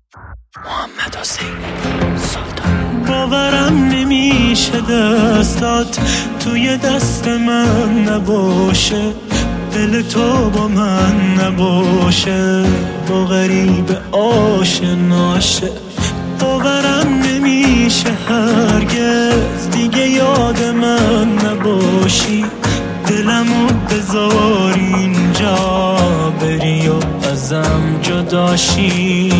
محمد حسین سلطان. باورم نمیشه دستات توی دست من نباشه، دل تو با من نباشه، با غریب آشناشه. باورم نمیشه هرگز دیگه یاد من نباشی، دلمو بذار اینجا بری و ازم جداشی.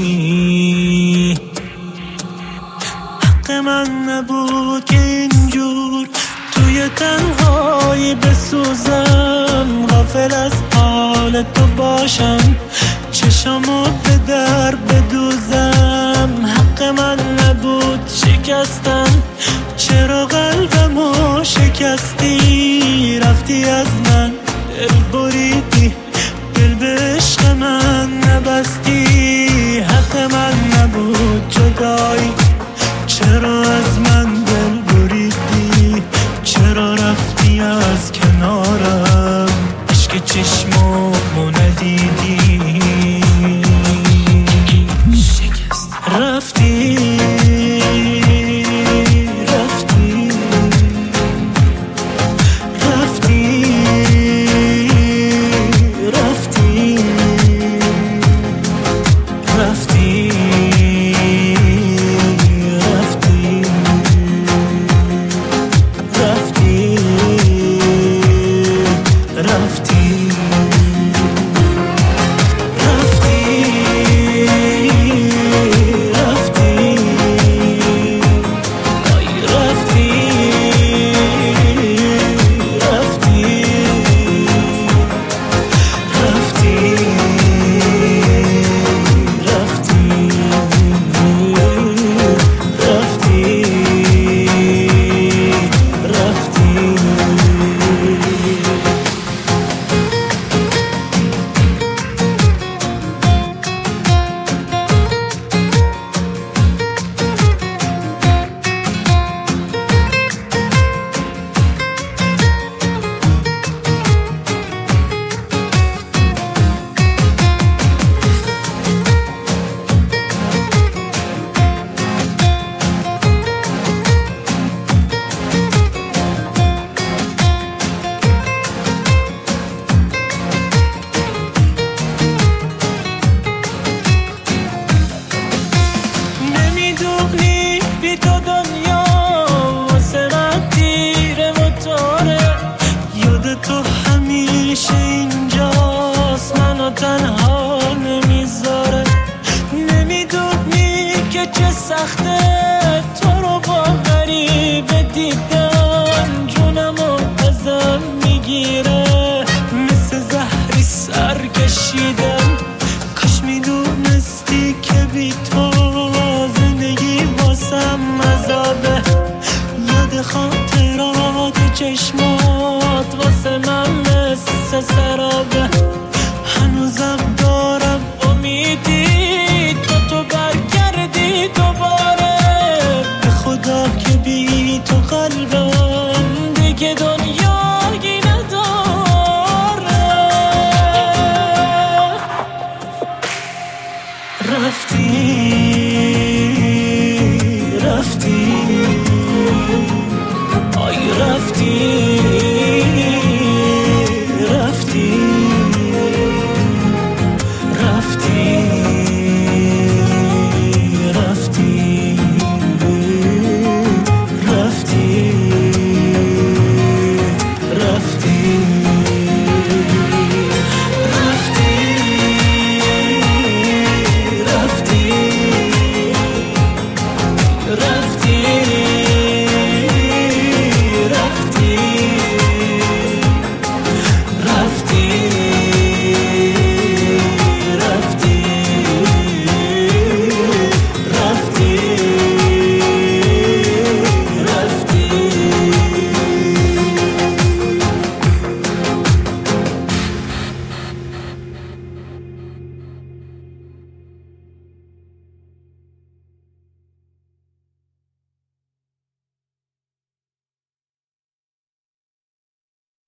حق من نبود که اینجور توی تنهایی بسوزم، غافل از حال تو باشم، چشمو به در بدوزم. حق من نبود شکستم، چرا قلبمو شکستی؟ رفتی از من دل بریدی، دل به عشق من نبستی. حق من نبود جدایی، چرا از من دل بریدی؟ چرا رفتی از کنارم؟ عشق چشمامو ندیدی؟ رفتی رفتی رفتی رفتی رفتی رفتی رفتی تو دنیا واسه من تیره و تاره، یاد تو همیشه اینجاست، منو تنها نمیذاره. نمیدونی که چه سخته تو رو با غریبه دیدن، جونمو ازم میگیره، مثل زهری سر کشیدم. کاش میدونستی که بی تو مذابه، یاد خاطرات چشمات واسه من مثل سرابه. هنوزم دارم امیدی تو برگردی دوباره، به خدا که بی تو قلبم دیگه دنیایی نداره. رفتی